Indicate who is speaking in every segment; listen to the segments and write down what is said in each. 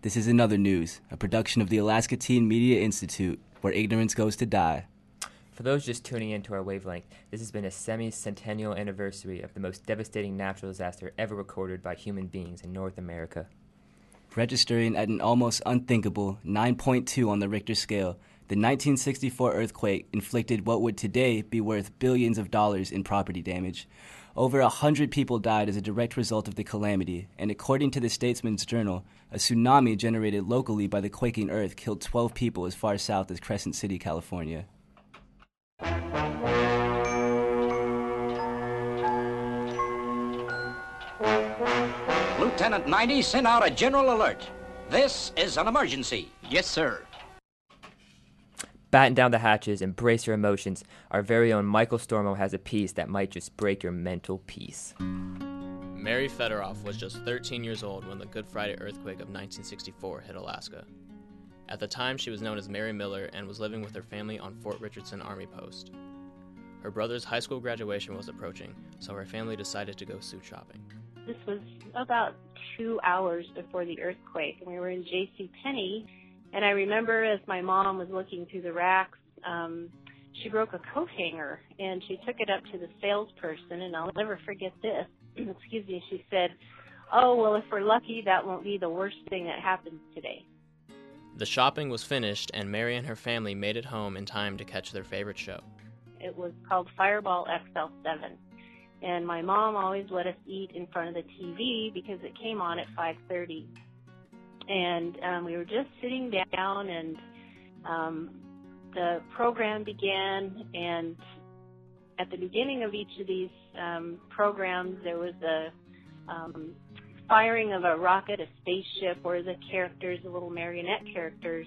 Speaker 1: This is Another News, a production of the Alaska Teen Media Institute, where ignorance goes to die.
Speaker 2: For those just tuning into our wavelength, this has been a semi-centennial anniversary of the most devastating natural disaster ever recorded by human beings in North America.
Speaker 1: Registering at an almost unthinkable 9.2 on the Richter scale, the 1964 earthquake inflicted what would today be worth billions of dollars in property damage. Over 100 people died as a direct result of the calamity, and according to the Statesman's Journal, a tsunami generated locally by the quaking earth killed 12 people as far south as Crescent City, California.
Speaker 3: Lieutenant 90, send out a general alert. This is an emergency.
Speaker 4: Yes, sir.
Speaker 2: Batten down the hatches, embrace your emotions. Our very own Michael Stormo has a piece that might just break your mental peace.
Speaker 5: Mary Fedoroff was just 13 years old when the Good Friday earthquake of 1964 hit Alaska. At the time, she was known as Mary Miller and was living with her family on Fort Richardson Army Post. Her brother's high school graduation was approaching, so her family decided to go suit shopping.
Speaker 6: This was about 2 hours before the earthquake, and we were in JCPenney. And I remember as my mom was looking through the racks, she broke a coat hanger, and she took it up to the salesperson, and I'll never forget this. Excuse me, she said, "Oh, well, if we're lucky, that won't be the worst thing that happens today."
Speaker 5: The shopping was finished, and Mary and her family made it home in time to catch their favorite show.
Speaker 6: It was called Fireball XL7, and my mom always let us eat in front of the TV because it came on at 5:30. And we were just sitting down, and the program began, and at the beginning of each of these programs, there was a firing of a rocket, a spaceship, where the characters, the little marionette characters,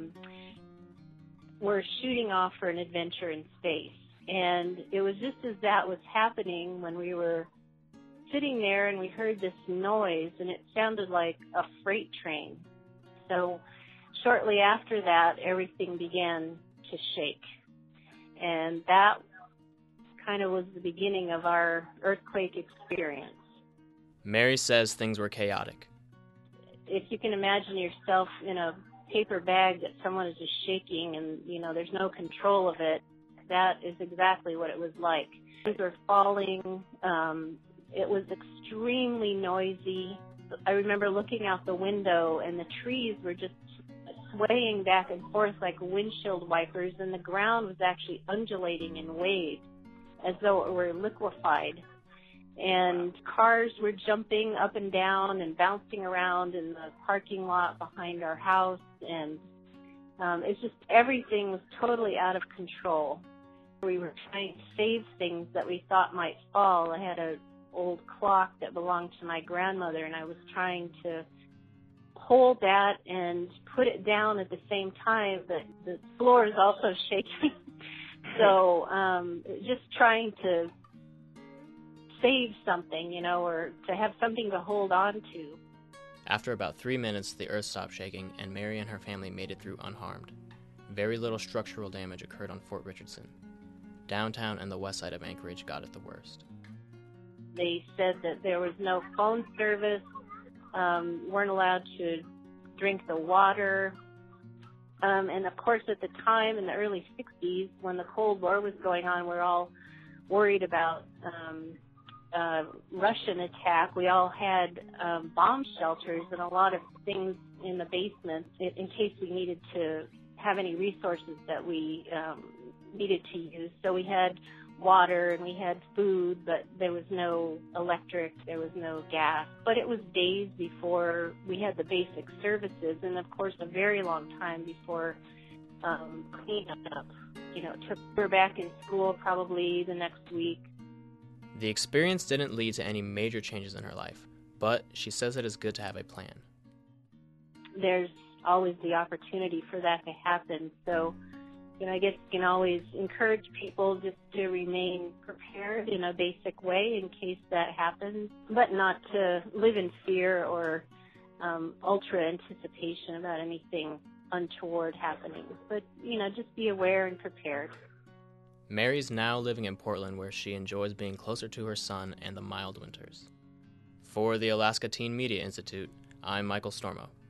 Speaker 6: were shooting off for an adventure in space. And it was just as that was happening when we were sitting there and we heard this noise, and it sounded like a freight train. So shortly after that, everything began to shake. And that kind of was the beginning of our earthquake experience.
Speaker 5: Mary says things were chaotic.
Speaker 6: If you can imagine yourself in a paper bag that someone is just shaking and, there's no control of it, that is exactly what it was like. Things were falling. It was extremely noisy. I remember looking out the window, and the trees were just swaying back and forth like windshield wipers, and the ground was actually undulating in waves as though it were liquefied. And cars were jumping up and down and bouncing around in the parking lot behind our house, and it's just everything was totally out of control. We were trying to save things that we thought might fall. I had an old clock that belonged to my grandmother, and I was trying to hold that and put it down at the same time, but the floor is also shaking. So just trying to save something, or to have something to hold on to.
Speaker 5: After about 3 minutes, the earth stopped shaking, and Mary and her family made it through unharmed. Very little structural damage occurred on Fort Richardson. Downtown and the west side of Anchorage got it the worst.
Speaker 6: They said that there was no phone service, weren't allowed to drink the water. And of course, at the time, in the early 60s, when the Cold War was going on, we're all worried about Russian attack. We all had bomb shelters and a lot of things in the basement in case we needed to have any resources that we needed to use. So we had water and we had food, but there was no electric, there was no gas. But it was days before we had the basic services, and of course a very long time before cleanup. We were back in school probably the next week.
Speaker 5: The experience didn't lead to any major changes in her life, but she says it is good to have a plan.
Speaker 6: There's always the opportunity for that to happen, so I guess you can always encourage people just to remain prepared in a basic way in case that happens, but not to live in fear or ultra anticipation about anything untoward happening. But, just be aware and prepared.
Speaker 5: Mary's now living in Portland, where she enjoys being closer to her son and the mild winters. For the Alaska Teen Media Institute, I'm Michael Stormo.